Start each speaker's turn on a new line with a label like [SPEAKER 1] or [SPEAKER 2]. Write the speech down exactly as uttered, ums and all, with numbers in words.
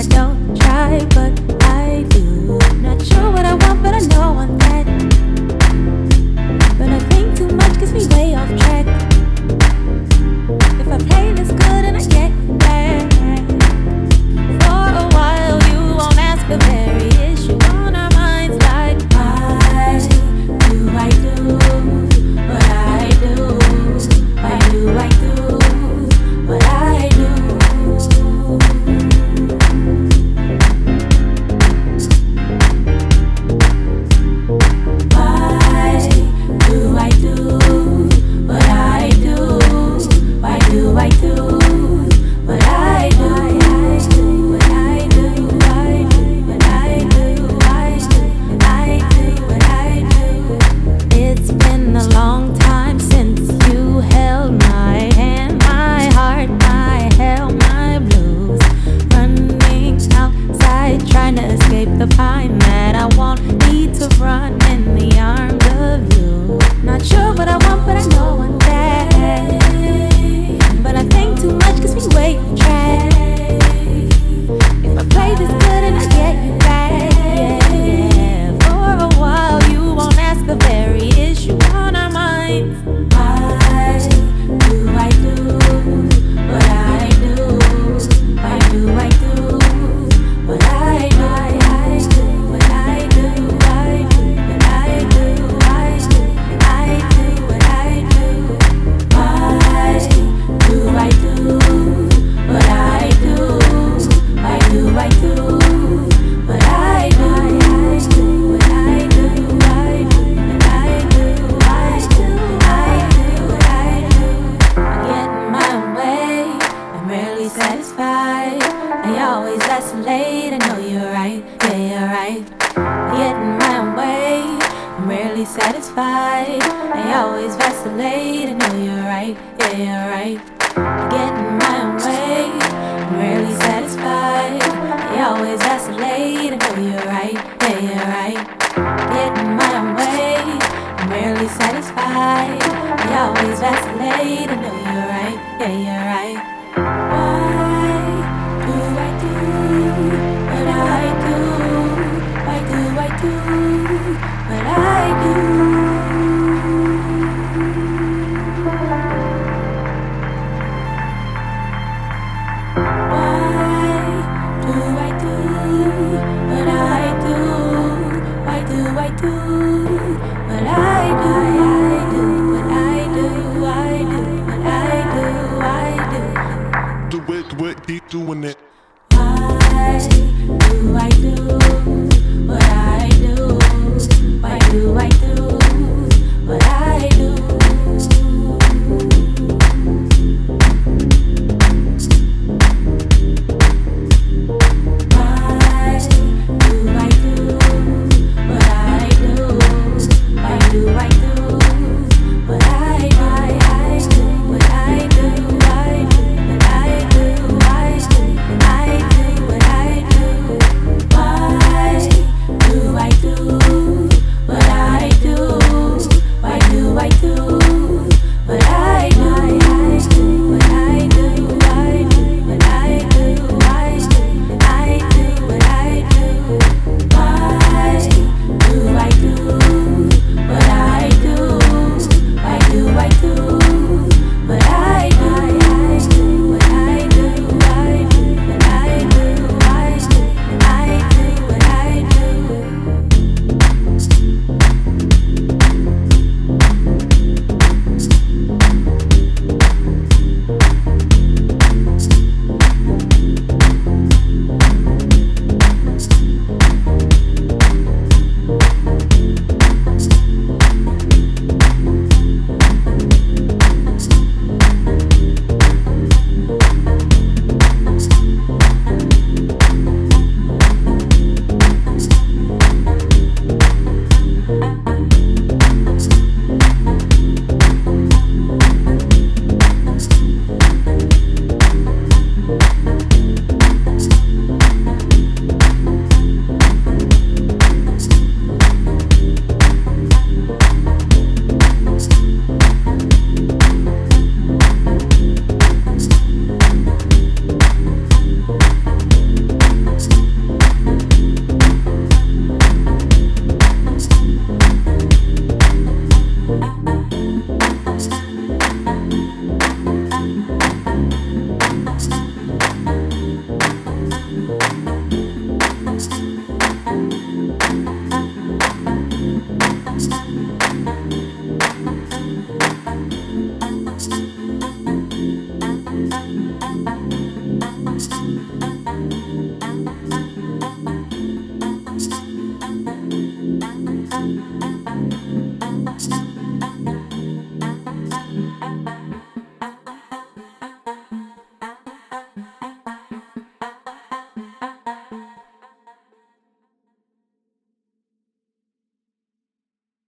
[SPEAKER 1] I don't try, but I do. Not sure what I want, but I know I want that. But I think too much gets me way off track. If I play this good and I get back, for a while you won't ask a very issue on our minds. Like, why do I do what I do? Why do I do what I do? Why do I do what I do? Why do I do what I do? What I do, I do, what I do, I do, I do, what I do. It's been a long time since you held my hand, my heart, my hell, my blues. Running outside, trying to escape the pain that I won't need to run in the arms of you. Not sure what I want, but I know I want that. But I think too much gets me way off track. If I play this good and I get you back, yeah, yeah. For a while you won't ask a very issue on our minds. Why do I do what I do? Why do I do what I do? I do what I do, I do what I do, I do, I do what I do. Why do I do what I do? Why do I do what I do? I do what I do, I do what I do, I do, I do what I do. I get in my own way, I'm rarely satisfied. I always vacillate, I know you're right, yeah, you're right. I get in my own way, I'm rarely satisfied. I always vacillate, I know you're right, yeah, you're right. I get in my own way, I'm rarely satisfied. I always vacillate, I know you're right, yeah, you're right. I get in my own way, I'm rarely satisfied. I always vacillate, I know you're right, yeah, you're right. Why do I do what I do? Why do I do what I do? Why do I do what I do? Why do I do what I do? I do what I do, I do what I do, I do.
[SPEAKER 2] Do it, do it, keep doing it.
[SPEAKER 1] Why do I do what I do? Why do I do